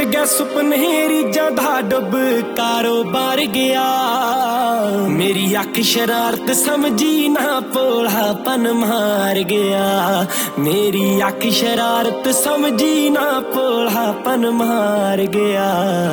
गया सुपनेरी जदा डुब कारोबार गया। मेरी अख शरारत समझी ना भोलापन मार गया। मेरी अख शरारत समझी ना भोलापन मार गया।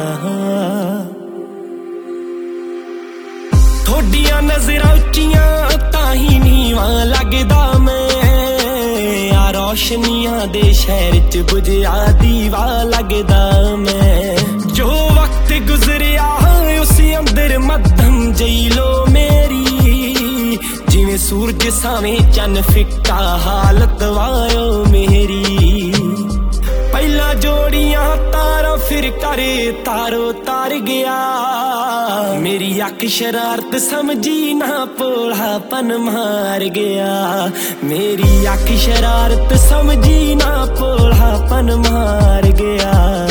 थोड़ियां नजरां उच्चियां ताही नीवां लगदा मैं। रोशनियां दे शहर च बुझिया दीवा लगदा मैं। जो वक्त गुजरिया उस अंदर मध्यम जई लो मेरी। जिवें सूरज सावें चन फिक्का हालत वायो मेरी। पहला जोड़ियां तारा फिर करे तारो तार गया। मेरी अख शरारत समझी ना भोलापन मार गया। मेरी अख शरारत समझी ना भोलापन मार गया।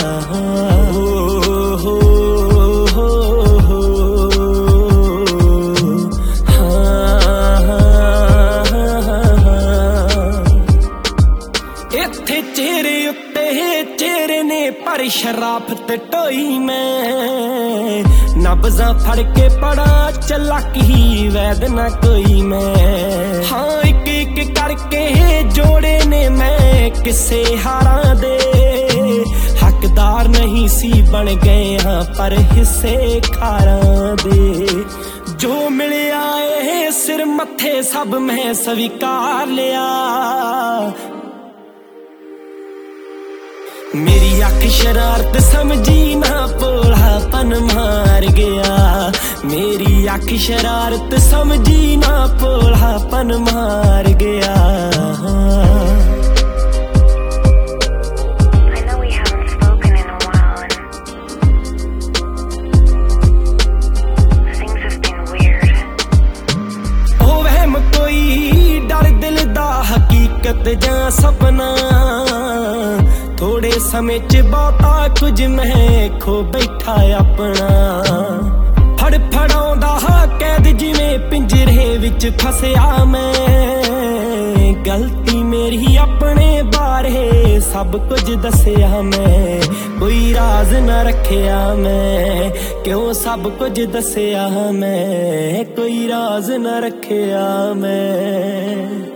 इत्थे चेहरे उत्ते चेहरे ने पर शराफत ढोई मैं। नब्ज़ां फड़ के पड़ा चलाक ही वैद ना कोई मैं। हाँ एक एक करके जोड़े ने मैं किसे हारां दे। हकदार नहीं सी बन गए हाँ पर हिस्से खारां दे। जो मिलिया ए सिर मत्थे सब मैं स्वीकार लिया। मेरी अख शरारत समझी ना भोलापन मार गया। मेरी अख शरारत समझी ना भोलापन मार गया। ओ वहम कोई डर दिल दा हकीकत जां सपना। थोड़े समय च बहुता कुछ मैं खो बैठा अपना। फड़ फड़ाउंदा कैद जिवें पिंजरे विच फसिया मैं। गलती मेरी अपने बारे सब कुछ दसिया मैं। कोई राज न रखिया मैं क्यों सब कुछ दसिया मैं। कोई राज न रखिया मैं।